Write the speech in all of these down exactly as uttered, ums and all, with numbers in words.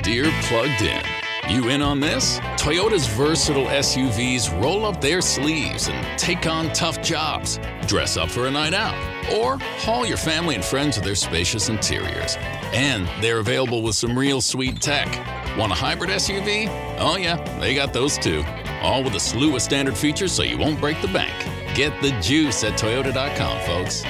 Deere Plugged In. You in on this? Toyota's versatile S U Vs roll up their sleeves and take on tough jobs. Dress up for a night out, or haul your family and friends with their spacious interiors. And they're available with some real sweet tech. Want a hybrid S U V? Oh yeah, they got those too. All with a slew of standard features so you won't break the bank. Get the juice at Toyota dot com, folks.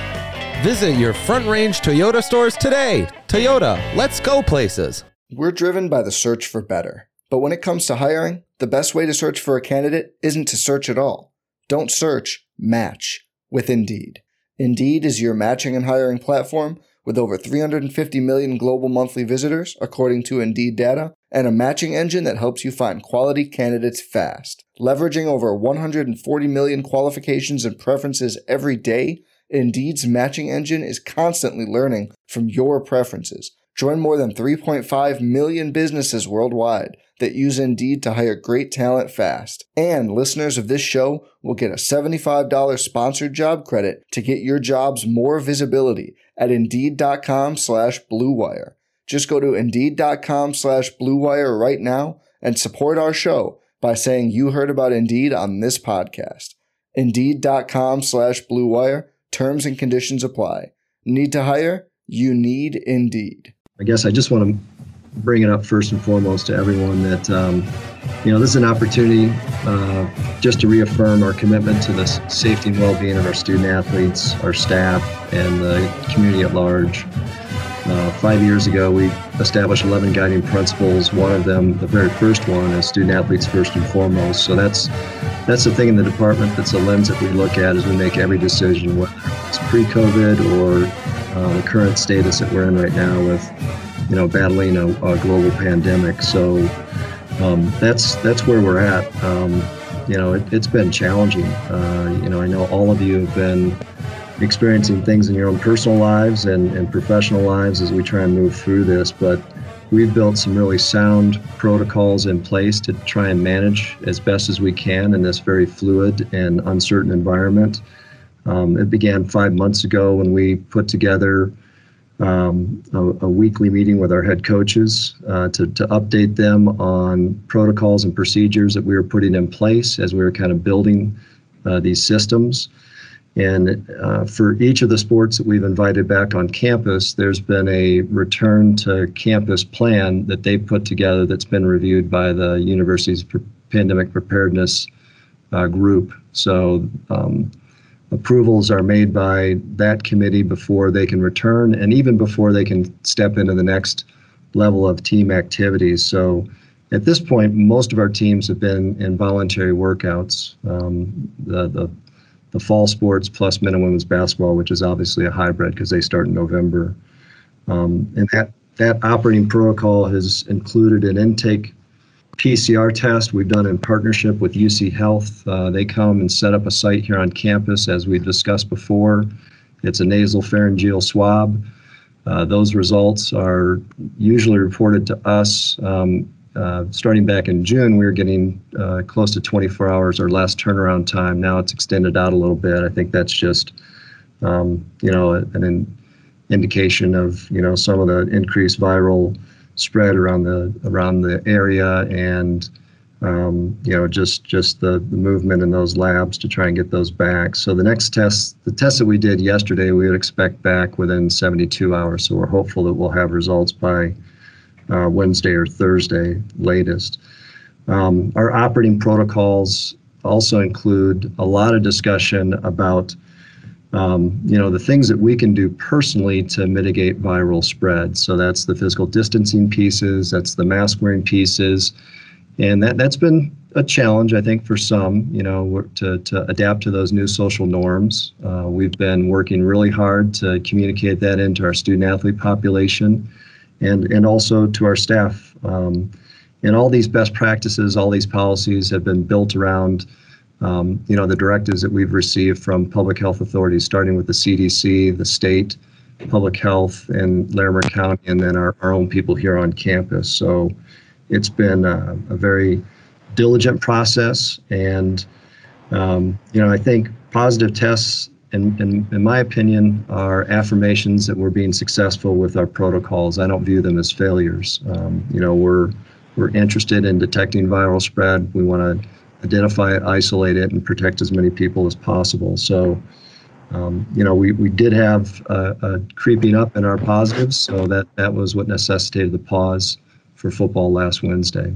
Visit your Front Range Toyota stores today. Toyota, let's go places. We're driven by the search for better. But when it comes to hiring, the best way to search for a candidate isn't to search at all. Don't search, match with Indeed. Indeed is your matching and hiring platform with over three hundred fifty million global monthly visitors, according to Indeed data, and a matching engine that helps you find quality candidates fast. Leveraging over one hundred forty million qualifications and preferences every day, Indeed's matching engine is constantly learning from your preferences. Join more than three point five million businesses worldwide that use Indeed to hire great talent fast. And listeners of this show will get a seventy-five dollars sponsored job credit to get your jobs more visibility at Indeed.com slash Blue Wire. Just go to Indeed.com slash Blue Wire right now and support our show by saying you heard about Indeed on this podcast. Indeed.com slash Blue Wire. Terms and conditions apply. Need to hire? You need Indeed. I guess I just want to bring it up first and foremost to everyone that, um, you know, this is an opportunity uh, just to reaffirm our commitment to the safety and well-being of our student athletes, our staff, and the community at large. Uh, five years ago, we established eleven guiding principles. One of them, the very first one, is student athletes first and foremost. So that's that's the thing in the department. That's a lens that we look at as we make every decision, whether it's pre-COVID or uh, the current status that we're in right now with, you know, battling a, a global pandemic. So um, that's that's where we're at. Um, you know, it, it's been challenging. Uh, you know, I know all of you have been experiencing things in your own personal lives and, and professional lives as we try and move through this, but we've built some really sound protocols in place to try and manage as best as we can in this very fluid and uncertain environment. Um, it began five months ago when we put together um, a, a weekly meeting with our head coaches uh, to, to update them on protocols and procedures that we were putting in place as we were kind of building uh, these systems. And uh, for each of the sports that we've invited back on campus, there's been a return to campus plan that they put together that's been reviewed by the university's pandemic preparedness uh, group. So um, approvals are made by that committee before they can return and even before they can step into the next level of team activities. So at this point, most of our teams have been in voluntary workouts. Um, the, the the fall sports plus men and women's basketball, which is obviously a hybrid because they start in November. Um, and that, that operating protocol has included an intake P C R test we've done in partnership with U C Health. Uh, they come and set up a site here on campus, as we've discussed before. It's a nasal pharyngeal swab. Uh, those results are usually reported to us. Um, Uh, starting back in June, we were getting uh, close to twenty-four hours or less turnaround time. Now it's extended out a little bit. I think that's just, um, you know, an in indication of, you know, some of the increased viral spread around the around the area and, um, you know, just just the, the movement in those labs to try and get those back. So the next test, the test that we did yesterday, we would expect back within seventy-two hours. So we're hopeful that we'll have results by Uh, Wednesday or Thursday latest. Um, our operating protocols also include a lot of discussion about, um, you know, the things that we can do personally to mitigate viral spread. So that's the physical distancing pieces, that's the mask wearing pieces, and that that's been a challenge, I think, for some, you know, to to adapt to those new social norms. Uh, we've been working really hard to communicate that into our student athlete population. And, and also to our staff. Um, and all these best practices, all these policies have been built around, um, you know, the directives that we've received from public health authorities, starting with the C D C, the state, public health, and Larimer County, and then our, our own people here on campus. So it's been a, a very diligent process. And, um, you know, I think positive tests in, in, in my opinion, are affirmations that we're being successful with our protocols. I don't view them as failures. Um, you know, we're we're interested in detecting viral spread. We want to identify it, isolate it, and protect as many people as possible. So, um, you know, we, we did have a, a creeping up in our positives, so that, that was what necessitated the pause for football last Wednesday.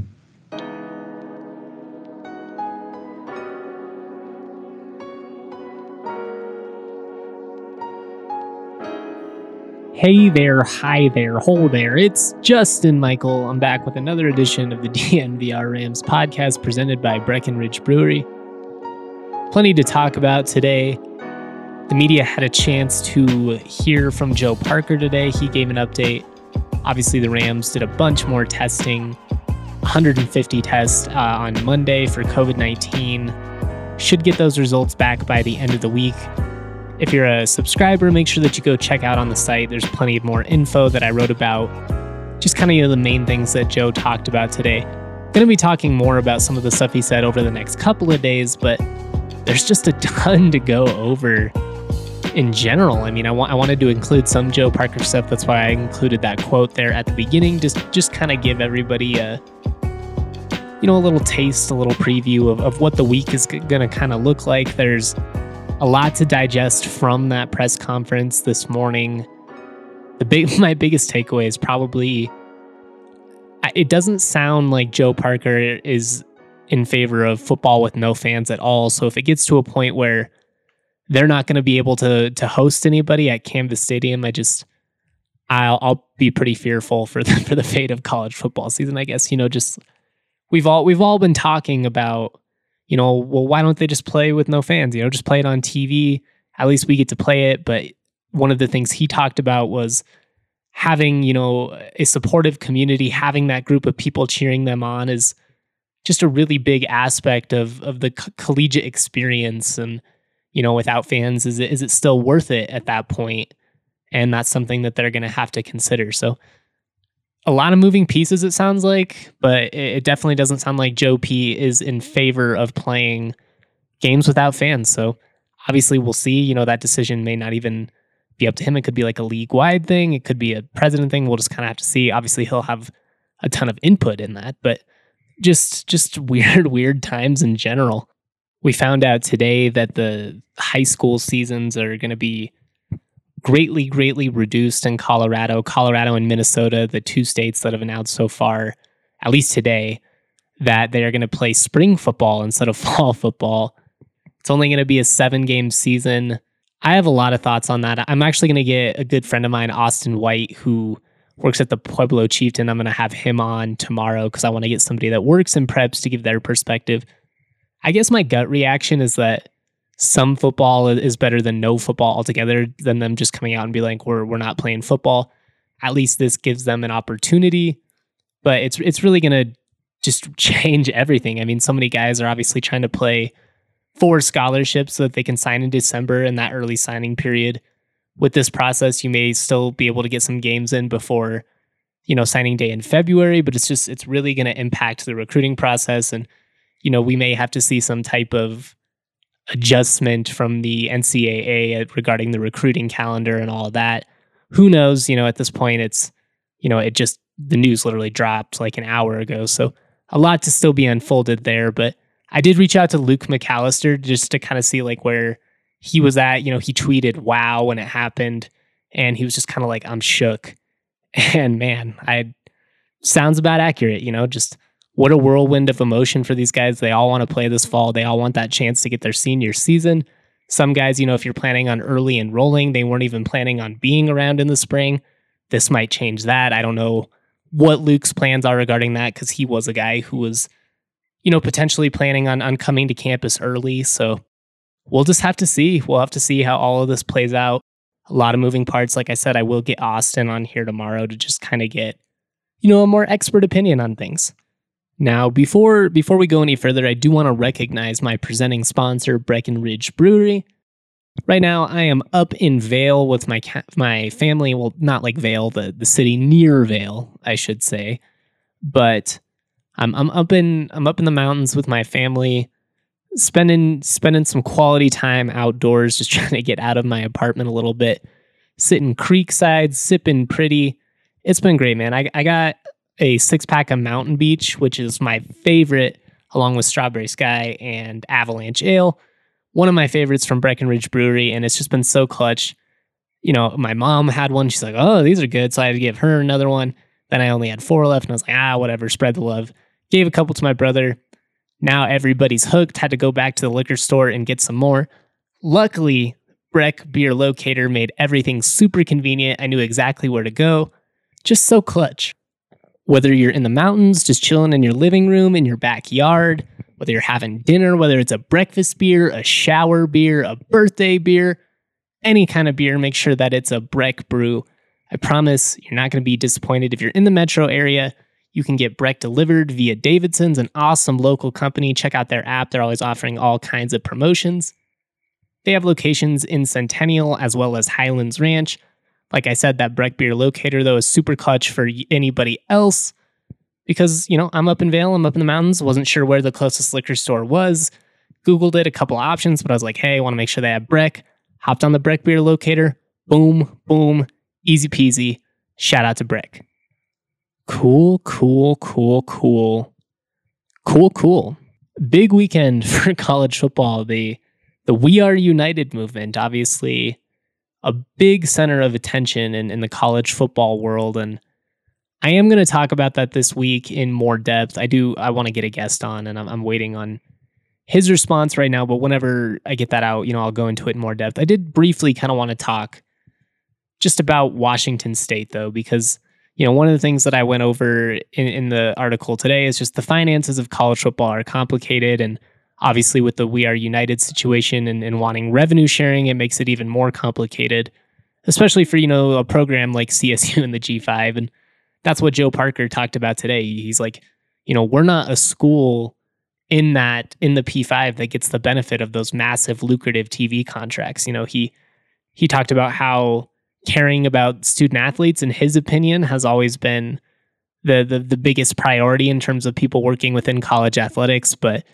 Hey there, hi there, ho there. It's Justin Michael. I'm back with another edition of the D N V R Rams podcast presented by Breckenridge Brewery. Plenty to talk about today. The media had a chance to hear from Joe Parker today. He gave an update. Obviously, the Rams did a bunch more testing, one hundred fifty tests uh, on Monday for covid nineteen. Should get those results back by the end of the week. If you're a subscriber, make sure that you go check out on the site. There's plenty of more info that I wrote about. Just kind of, you know, the main things that Joe talked about today. Going to be talking more about some of the stuff he said over the next couple of days, but there's just a ton to go over in general. I mean, I, wa- I wanted to include some Joe Parker stuff. That's why I included that quote there at the beginning. Just, just kind of give everybody a, you know, a little taste, a little preview of, of what the week is g- going to kind of look like. There's a lot to digest from that press conference this morning. The big, my biggest takeaway is probably, it doesn't sound like Joe Parker is in favor of football with no fans at all. So if it gets to a point where they're not going to be able to to host anybody at Canvas Stadium, I just, I'll I'll be pretty fearful for the for the fate of college football season. I guess, you know, just we've all we've all been talking about, you know, well, why don't they just play with no fans? You know, just play it on T V. At least we get to play it. But one of the things he talked about was having, you know, a supportive community, having that group of people cheering them on is just a really big aspect of of the co- collegiate experience. And, you know, without fans, is it is it still worth it at that point? And that's something that they're going to have to consider. So a lot of moving pieces, it sounds like, but it definitely doesn't sound like Joe P is in favor of playing games without fans. So obviously we'll see. You know, that decision may not even be up to him. It could be like a league-wide thing. It could be a president thing. We'll just kind of have to see. Obviously he'll have a ton of input in that, but just just weird, weird times in general. We found out today that the high school seasons are going to be greatly, greatly reduced in Colorado. Colorado and Minnesota, the two states that have announced so far, at least today, that they are going to play spring football instead of fall football. It's only going to be a seven-game season. I have a lot of thoughts on that. I'm actually going to get a good friend of mine, Austin White, who works at the Pueblo Chieftain. I'm going to have him on tomorrow because I want to get somebody that works in preps to give their perspective. I guess my gut reaction is that some football is better than no football altogether, than them just coming out and be like, we're we're not playing football. At least this gives them an opportunity, but it's it's really going to just change everything. I mean, so many guys are obviously trying to play for scholarships so that they can sign in December in that early signing period. With this process, you may still be able to get some games in before, you know, signing day in February, but it's just, it's really going to impact the recruiting process. And, you know, we may have to see some type of adjustment from the N C double A regarding the recruiting calendar and all of that. Who knows? You know, at this point, it's, you know, it just, the news literally dropped like an hour ago. So a lot to still be unfolded there. But I did reach out to Luke McAllister just to kind of see like where he was at. You know, he tweeted, wow, when it happened. And he was just kind of like, I'm shook. And man, I sounds about accurate, you know, just what a whirlwind of emotion for these guys. They all want to play this fall. They all want that chance to get their senior season. Some guys, you know, if you're planning on early enrolling, they weren't even planning on being around in the spring. This might change that. I don't know what Luke's plans are regarding that because he was a guy who was, you know, potentially planning on, on coming to campus early. So we'll just have to see. We'll have to see how all of this plays out. A lot of moving parts. Like I said, I will get Austin on here tomorrow to just kind of get, you know, a more expert opinion on things. Now, before before we go any further, I do want to recognize my presenting sponsor, Breckenridge Brewery. Right now, I am up in Vail with my ca- my family. Well, not like Vail, the, the city near Vail, I should say. But I'm I'm up in I'm up in the mountains with my family. spending spending some quality time outdoors, just trying to get out of my apartment a little bit, sitting creekside, sipping pretty. It's been great, man. I, I got a six pack of Mountain Beach, which is my favorite, along with Strawberry Sky and Avalanche Ale. One of my favorites from Breckenridge Brewery, and it's just been so clutch. You know, my mom had one. She's like, oh, these are good. So I had to give her another one. Then I only had four left, and I was like, ah, whatever, spread the love. Gave a couple to my brother. Now everybody's hooked. Had to go back to the liquor store and get some more. Luckily, Breck Beer Locator made everything super convenient. I knew exactly where to go. Just so clutch. Whether you're in the mountains, just chilling in your living room, in your backyard, whether you're having dinner, whether it's a breakfast beer, a shower beer, a birthday beer, any kind of beer, make sure that it's a Breck brew. I promise you're not going to be disappointed. If you're in the metro area, you can get Breck delivered via Davidson's, an awesome local company. Check out their app. They're always offering all kinds of promotions. They have locations in Centennial as well as Highlands Ranch. Like I said, that Breck Beer Locator, though, is super clutch for anybody else because, you know, I'm up in Vail, I'm up in the mountains, wasn't sure where the closest liquor store was. Googled it, a couple options, but I was like, hey, I want to make sure they have Breck. Hopped on the Breck Beer Locator. Boom, boom, easy peasy. Shout out to Breck. Cool, cool, cool, cool. Cool, cool. Big weekend for college football. The, the We Are United movement, obviously a big center of attention in, in the college football world. And I am going to talk about that this week in more depth. I do, I want to get a guest on, and I'm, I'm waiting on his response right now, but whenever I get that out, you know, I'll go into it in more depth. I did briefly kind of want to talk just about Washington State, though, because, you know, one of the things that I went over in, in the article today is just the finances of college football are complicated, and obviously, with the We Are United situation and, and wanting revenue sharing, it makes it even more complicated, especially for, you know, a program like C S U and the G five. And that's what Joe Parker talked about today. He's like, you know, we're not a school in that, in the P five that gets the benefit of those massive lucrative T V contracts. You know, he, he talked about how caring about student athletes, in his opinion, has always been the, the, the biggest priority in terms of people working within college athletics. But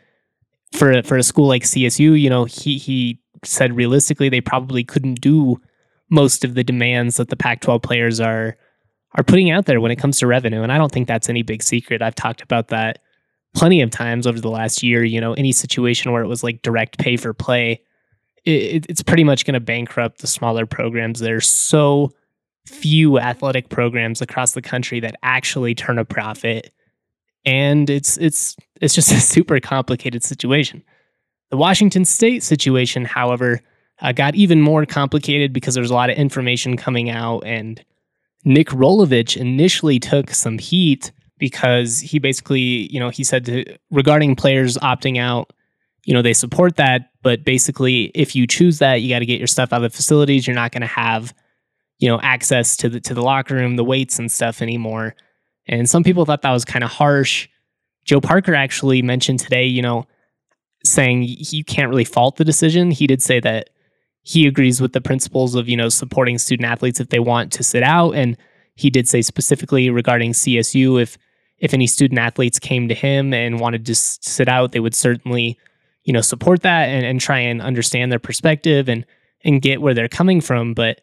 For for a school like C S U, you know, he he said realistically they probably couldn't do most of the demands that the Pac twelve players are are putting out there when it comes to revenue. And I don't think that's any big secret. I've talked about that plenty of times over the last year. You know, any situation where it was like direct pay for play, it, it's pretty much going to bankrupt the smaller programs. There's so few athletic programs across the country that actually turn a profit. And it's it's it's just a super complicated situation. The Washington State situation, however, uh, got even more complicated because there was a lot of information coming out, and Nick Rolovich initially took some heat because he basically, you know, he said to, regarding players opting out, you know, they support that, but basically, if you choose that, you got to get your stuff out of the facilities. You're not going to have, you know, access to the to the locker room, the weights and stuff anymore. And some people thought that was kind of harsh. Joe Parker actually mentioned today, you know, saying you can't really fault the decision. He did say that he agrees with the principles of, you know, supporting student athletes if they want to sit out. And he did say specifically regarding C S U, if if any student athletes came to him and wanted to s- sit out, they would certainly, you know, support that and, and try and understand their perspective and and get where they're coming from. But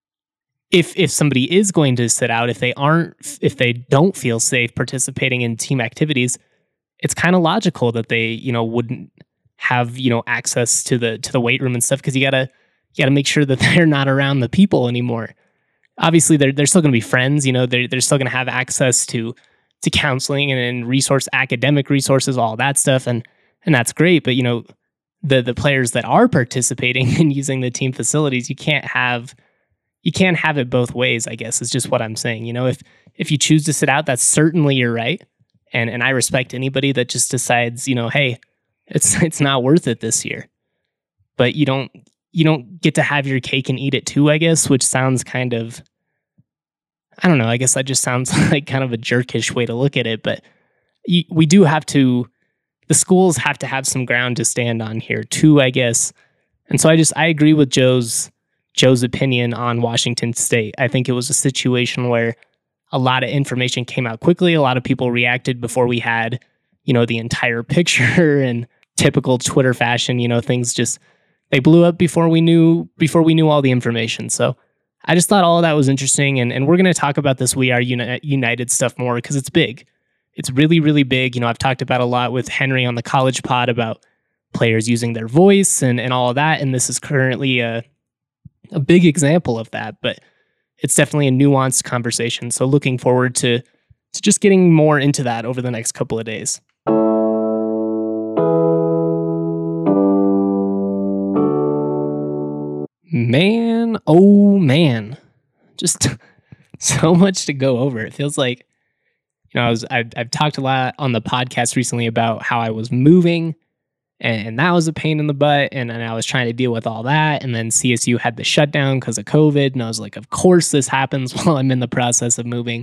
If if somebody is going to sit out, if they aren't, if they don't feel safe participating in team activities, it's kind of logical that they, you know, wouldn't have, you know, access to the to the weight room and stuff, because you gotta you gotta make sure that they're not around the people anymore. Obviously, they're they're still gonna be friends, you know, they're they're still gonna have access to to counseling and, and resource academic resources, all that stuff, and and that's great. But you know, the the players that are participating in using the team facilities, you can't have. You can't have it both ways, I guess, is just what I'm saying. You know, if if you choose to sit out, that's certainly your right. And and I respect anybody that just decides, you know, hey, it's it's not worth it this year. But you don't you don't get to have your cake and eat it too, I guess, which sounds kind of, I don't know, I guess that just sounds like kind of a jerkish way to look at it. But you, we do have to, the schools have to have some ground to stand on here too, I guess. And so I just, I agree with Joe's Joe's opinion on Washington State. I think it was a situation where a lot of information came out quickly. A lot of people reacted before we had, you know, the entire picture. And typical Twitter fashion, you know, things just, they blew up before we knew, before we knew all the information. So I just thought all of that was interesting. And, and we're going to talk about this We Are Uni- United stuff more because it's big. It's really, really big. You know, I've talked about a lot with Henry on the College Pod about players using their voice and, and all of that. And this is currently a, a big example of that, but it's definitely a nuanced conversation. So looking forward to, to just getting more into that over the next couple of days. Man, oh man, just so much to go over. It feels like, you know, I was, I've, I've talked a lot on the podcast recently about how I was moving and, and that was a pain in the butt. And, and I was trying to deal with all that. And then C S U had the shutdown because of COVID. And I was like, of course this happens while I'm in the process of moving.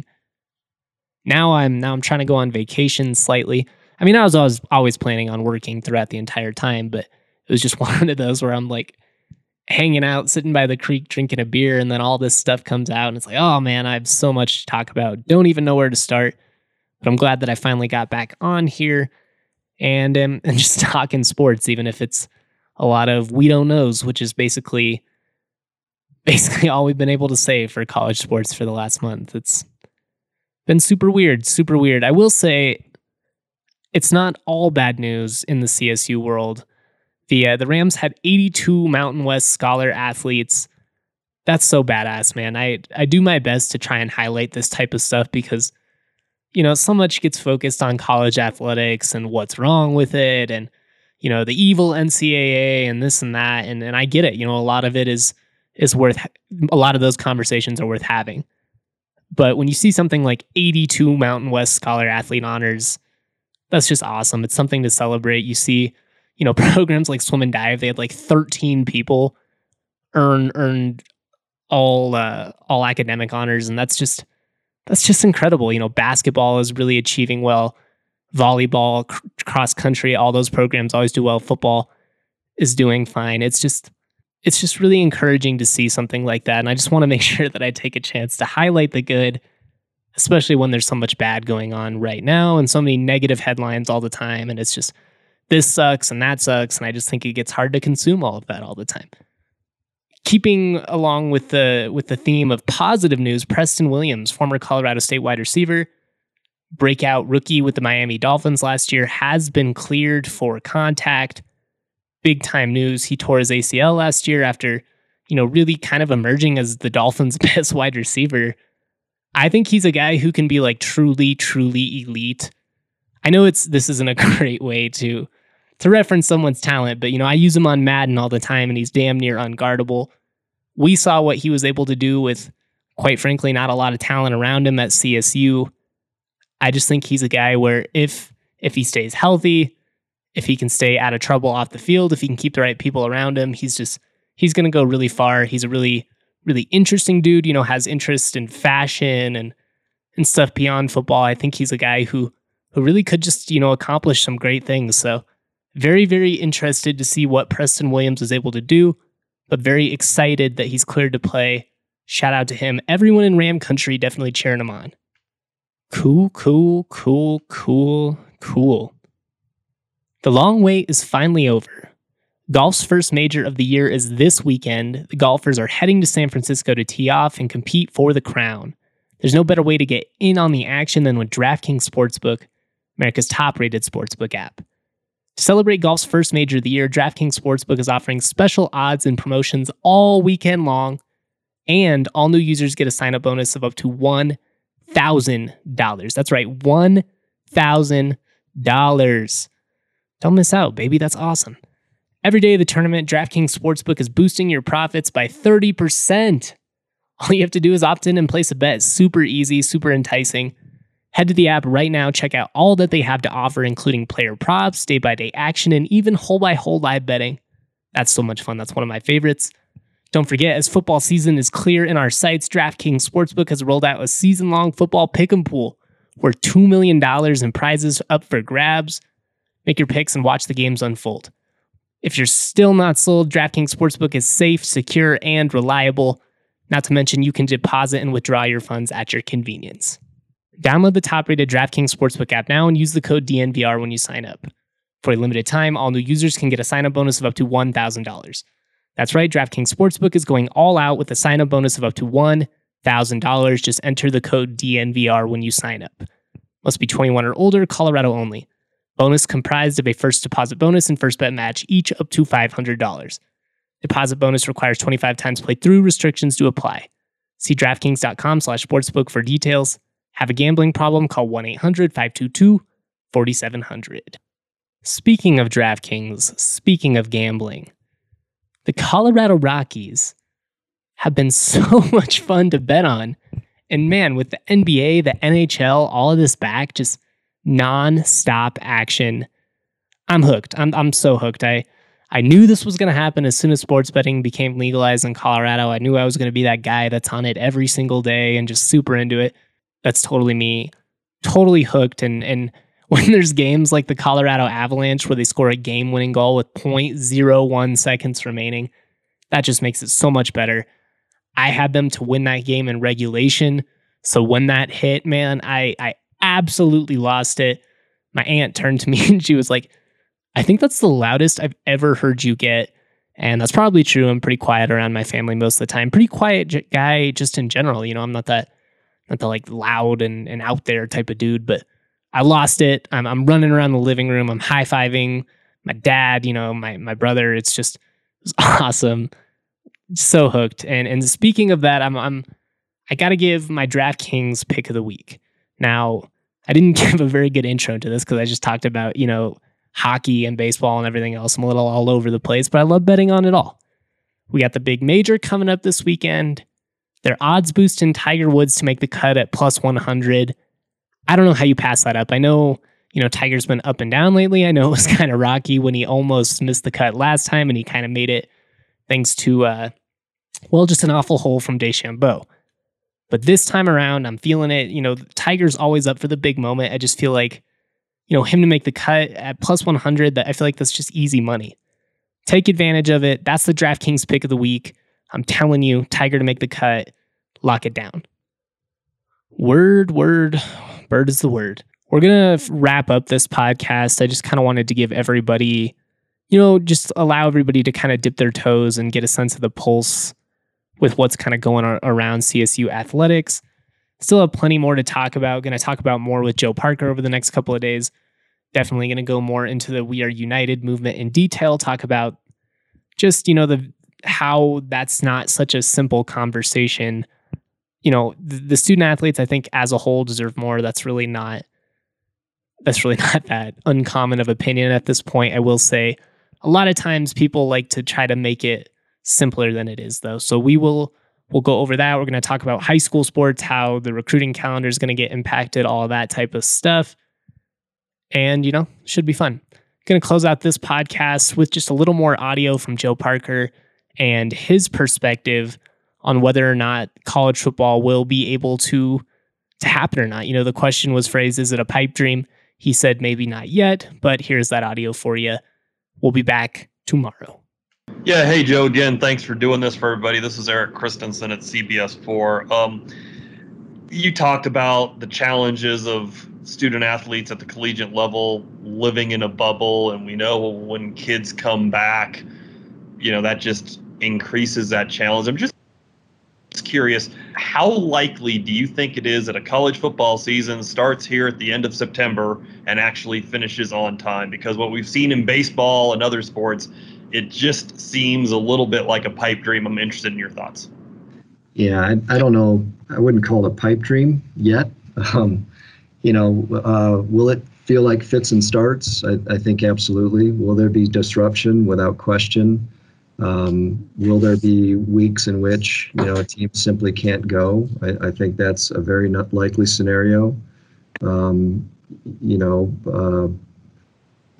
Now I'm, now I'm trying to go on vacation slightly. I mean, I was always, always planning on working throughout the entire time, but it was just one of those where I'm like, hanging out, sitting by the creek, drinking a beer, and then all this stuff comes out, and it's like, oh man, I have so much to talk about. Don't even know where to start. But I'm glad that I finally got back on here and um, and just talking sports, even if it's a lot of we don't knows, which is basically basically all we've been able to say for college sports for the last month. It's been super weird, super weird. I will say it's not all bad news in the C S U world. The uh, the Rams had eighty-two Mountain West Scholar athletes. That's so badass, man. I, I do my best to try and highlight this type of stuff because, you know, so much gets focused on college athletics and what's wrong with it and, you know, the evil N C double A and this and that. And, and I get it. You know, a lot of it is is worth, a lot of those conversations are worth having. But when you see something like eighty-two Mountain West Scholar athlete honors, that's just awesome. It's something to celebrate. You see, you know, programs like Swim and Dive, they had like thirteen people earn earned all uh, all academic honors, and that's just that's just incredible. You know, basketball is really achieving well, volleyball, cr- cross country, all those programs always do well. Football is doing fine. It's just it's just really encouraging to see something like that, and I just want to make sure that I take a chance to highlight the good, especially when there's so much bad going on right now and so many negative headlines all the time, and it's just this sucks and that sucks, and I just think it gets hard to consume all of that all the time. Keeping along with the with the theme of positive news, Preston Williams, former Colorado State wide receiver, breakout rookie with the Miami Dolphins last year, has been cleared for contact. Big time news. He tore his A C L last year after, you know, really kind of emerging as the Dolphins' best wide receiver. I think he's a guy who can be like truly, truly elite. I know it's this isn't a great way to to reference someone's talent, but, you know, I use him on Madden all the time, and he's damn near unguardable. We saw what he was able to do with, quite frankly, not a lot of talent around him at C S U. I just think he's a guy where if if he stays healthy, if he can stay out of trouble off the field, if he can keep the right people around him, he's just, he's going to go really far. He's a really, really interesting dude, you know, has interest in fashion and, and stuff beyond football. I think he's a guy who who really could just, you know, accomplish some great things. So very, very interested to see what Preston Williams is able to do, but very excited that he's cleared to play. Shout out to him. Everyone in Ram Country definitely cheering him on. Cool, cool, cool, cool, cool. The long wait is finally over. Golf's first major of the year is this weekend. The golfers are heading to San Francisco to tee off and compete for the crown. There's no better way to get in on the action than with DraftKings Sportsbook, America's top-rated sportsbook app. To celebrate golf's first major of the year, DraftKings Sportsbook is offering special odds and promotions all weekend long, and all new users get a sign-up bonus of up to one thousand dollars. That's right, one thousand dollars. Don't miss out, baby. That's awesome. Every day of the tournament, DraftKings Sportsbook is boosting your profits by thirty percent. All you have to do is opt in and place a bet. Super easy, super enticing. Head to the app right now, check out all that they have to offer, including player props, day-by-day action, and even hole-by-hole live betting. That's so much fun. That's one of my favorites. Don't forget, as football season is clear in our sights, DraftKings Sportsbook has rolled out a season-long football pick'em pool worth two million dollars in prizes up for grabs. Make your picks and watch the games unfold. If you're still not sold, DraftKings Sportsbook is safe, secure, and reliable. Not to mention, you can deposit and withdraw your funds at your convenience. Download the top-rated DraftKings Sportsbook app now and use the code D N V R when you sign up. For a limited time, all new users can get a sign-up bonus of up to one thousand dollars. That's right, DraftKings Sportsbook is going all out with a sign-up bonus of up to one thousand dollars. Just enter the code D N V R when you sign up. Must be twenty-one or older, Colorado only. Bonus comprised of a first deposit bonus and first bet match, each up to five hundred dollars. Deposit bonus requires twenty-five times playthrough. Restrictions do apply. See DraftKings.com slash sportsbook for details. Have a gambling problem? Call one eight hundred five two two four seven zero zero. Speaking of DraftKings, speaking of gambling, the Colorado Rockies have been so much fun to bet on. And man, with the N B A, the N H L, all of this back, just non-stop action. I'm hooked. I'm I'm so hooked. I I knew this was going to happen as soon as sports betting became legalized in Colorado. I knew I was going to be that guy that's on it every single day and just super into it. That's totally me. Totally hooked. And and when there's games like the Colorado Avalanche where they score a game-winning goal with zero point zero one seconds remaining, that just makes it so much better. I had them to win that game in regulation. So when that hit, man, I, I absolutely lost it. My aunt turned to me and she was like, I think that's the loudest I've ever heard you get. And that's probably true. I'm pretty quiet around my family most of the time. Pretty quiet j- guy just in general. You know, I'm not that, not the like loud and, and out there type of dude, but I lost it. I'm, I'm running around the living room. I'm high-fiving my dad, you know, my, my brother. It's just, it was awesome. So hooked. And and speaking of that, I'm I'm I got to give my DraftKings pick of the week. Now, I didn't give a very good intro to this because I just talked about, you know, hockey and baseball and everything else. I'm a little all over the place, but I love betting on it all. We got the big major coming up this weekend. Their odds boosting Tiger Woods to make the cut at plus one hundred. I don't know how you pass that up. I know, you know, Tiger's been up and down lately. I know it was kind of rocky when he almost missed the cut last time and he kind of made it thanks to, uh, well, just an awful hole from DeChambeau. But this time around, I'm feeling it. You know, Tiger's always up for the big moment. I just feel like, you know, him to make the cut at plus one hundred, that I feel like that's just easy money. Take advantage of it. That's the DraftKings pick of the week. I'm telling you, Tiger to make the cut. Lock it down. Word, word, bird is the word. We're going to wrap up this podcast. I just kind of wanted to give everybody, you know, just allow everybody to kind of dip their toes and get a sense of the pulse with what's kind of going on around C S U athletics. Still have plenty more to talk about. Going to talk about more with Joe Parker over the next couple of days. Definitely going to go more into the We Are United movement in detail. Talk about just, you know, the how that's not such a simple conversation. You know, the, the student athletes, I think, as a whole deserve more. That's really not, that's really not that uncommon of opinion at this point. I will say a lot of times people like to try to make it simpler than it is, though. So we will we'll go over that. We're going to talk about high school sports, how the recruiting calendar is going to get impacted, all of that type of stuff. And, you know, should be fun. Going to close out this podcast with just a little more audio from Joe Parker and his perspective on whether or not college football will be able to, to happen or not. You know, the question was phrased, is it a pipe dream? He said maybe not yet, but here's that audio for you. We'll be back tomorrow. Yeah, hey, Joe, again, thanks for doing this for everybody. This is Eric Christensen at C B S four. Um, you talked about the challenges of student athletes at the collegiate level living in a bubble, and we know when kids come back, you know, that just increases that challenge. I'm just curious, how likely do you think it is that a college football season starts here at the end of September and actually finishes on time? Because what we've seen in baseball and other sports, it just seems a little bit like a pipe dream. I'm interested in your thoughts. Yeah, I, I don't know. I wouldn't call it a pipe dream yet. Um, you know, uh, will it feel like fits and starts? I, I think absolutely. Will there be disruption? Without question. Um, will there be weeks in which, you know, a team simply can't go? I, I think that's a very not likely scenario. Um, you know, uh,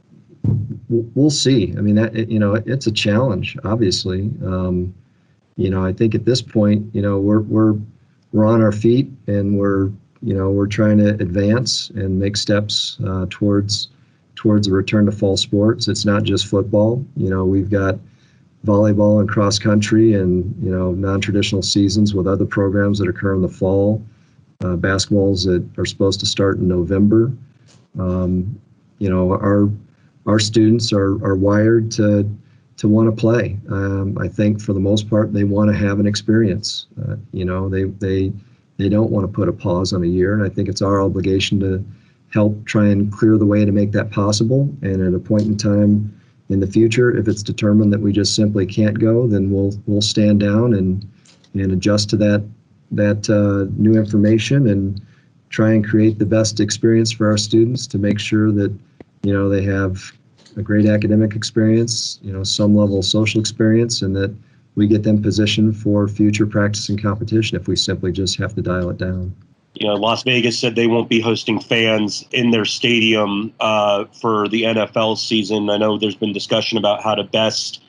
we'll see. I mean, that, you know, it's a challenge, obviously. Um, you know, I think at this point, you know, we're we're we're on our feet and we're, you know, we're trying to advance and make steps uh, towards towards a return to fall sports. It's not just football. You know, we've got volleyball and cross country and, you know, non-traditional seasons with other programs that occur in the fall, uh, basketballs that are supposed to start in November. Um, you know, our our students are, are wired to to want to play. Um, I think for the most part, they want to have an experience. Uh, you know, they they they don't want to put a pause on a year, and I think it's our obligation to help try and clear the way to make that possible. And at a point in time in the future, if it's determined that we just simply can't go, then we'll we'll stand down and and adjust to that that uh, new information and try and create the best experience for our students to make sure that, you know, they have a great academic experience, you know, some level of social experience, and that we get them positioned for future practice and competition if we simply just have to dial it down. You know, Las Vegas said they won't be hosting fans in their stadium uh, for the N F L season. I know there's been discussion about how to best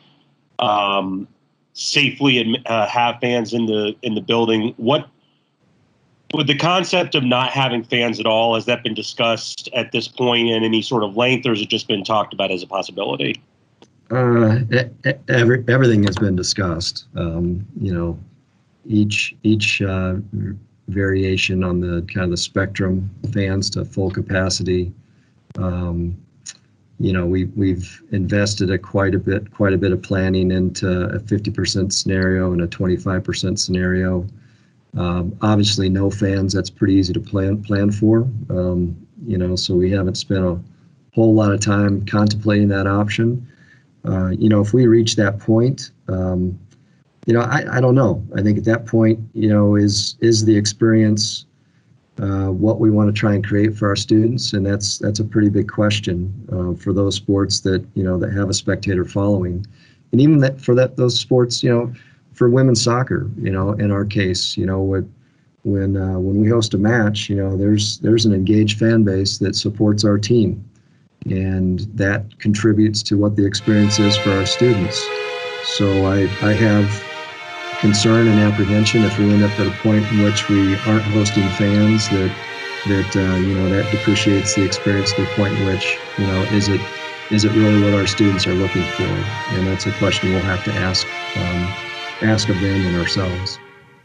um, safely uh, have fans in the in the building. What with the concept of not having fans at all, has that been discussed at this point in any sort of length, or has it just been talked about as a possibility? Uh, every, everything has been discussed. Um, you know, each each uh, variation on the kind of the spectrum, fans to full capacity. Um, you know, we we've invested a quite a bit quite a bit of planning into a fifty percent scenario and a twenty-five percent scenario. Um, obviously, no fans, that's pretty easy to plan plan for. Um, you know, so we haven't spent a whole lot of time contemplating that option. Uh, you know, if we reach that point, um, you know, I, I don't know. I think at that point, you know, is is the experience uh, what we want to try and create for our students? And that's that's a pretty big question uh, for those sports that, you know, that have a spectator following. And even that for that those sports, you know, for women's soccer, you know, in our case, you know, when when uh, when we host a match, you know, there's there's an engaged fan base that supports our team, and that contributes to what the experience is for our students. So I I have concern and apprehension if we end up at a point in which we aren't hosting fans, that that uh, you know, that depreciates the experience to the point in which, you know, is it is it really what our students are looking for? And that's a question we'll have to ask. Um, ask of them and ourselves.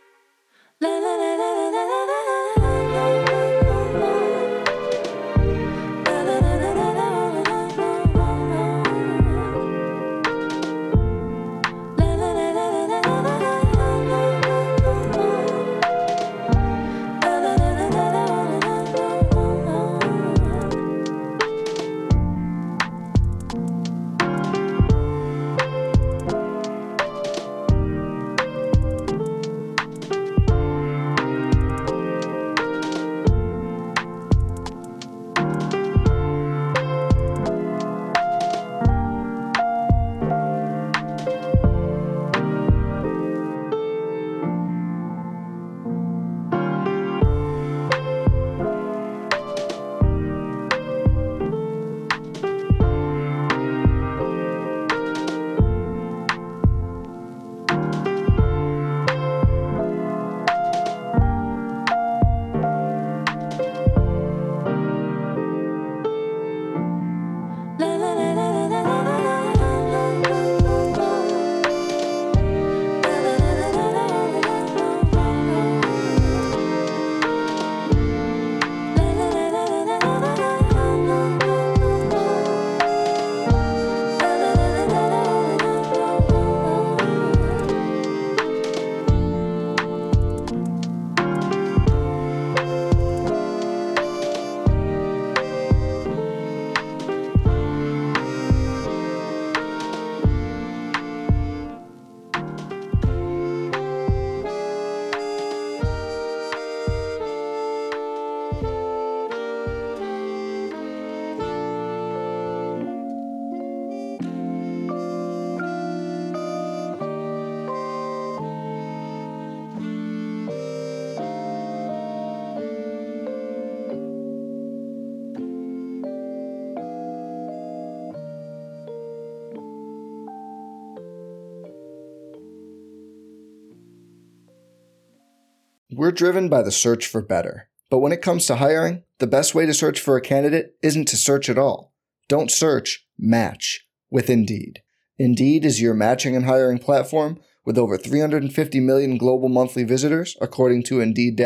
We're driven by the search for better. But when it comes to hiring, the best way to search for a candidate isn't to search at all. Don't search, match with Indeed. Indeed is your matching and hiring platform with over three hundred fifty million global monthly visitors, according to Indeed data,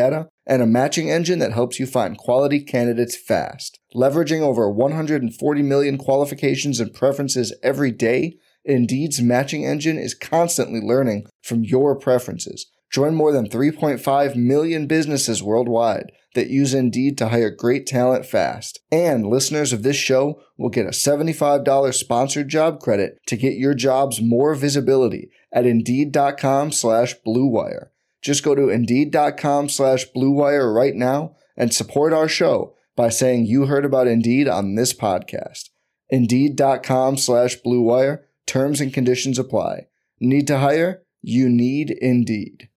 and a matching engine that helps you find quality candidates fast. Leveraging over one hundred forty million qualifications and preferences every day, Indeed's matching engine is constantly learning from your preferences. Join more than three point five million businesses worldwide that use Indeed to hire great talent fast. And listeners of this show will get a seventy-five dollars sponsored job credit to get your jobs more visibility at Indeed.com slash Blue Wire. Just go to Indeed.com slash Blue Wire right now and support our show by saying you heard about Indeed on this podcast. Indeed.com slash Blue Wire. Terms and conditions apply. Need to hire? You need Indeed.